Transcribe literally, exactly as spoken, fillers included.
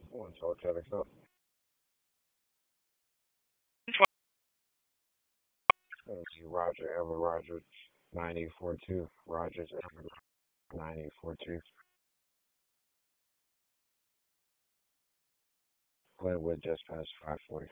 One twelve traffic stop. Thank you, Roger Ever Roger nine eight four two. Rogers Ever nine eight four two. Glenwood just past five forty.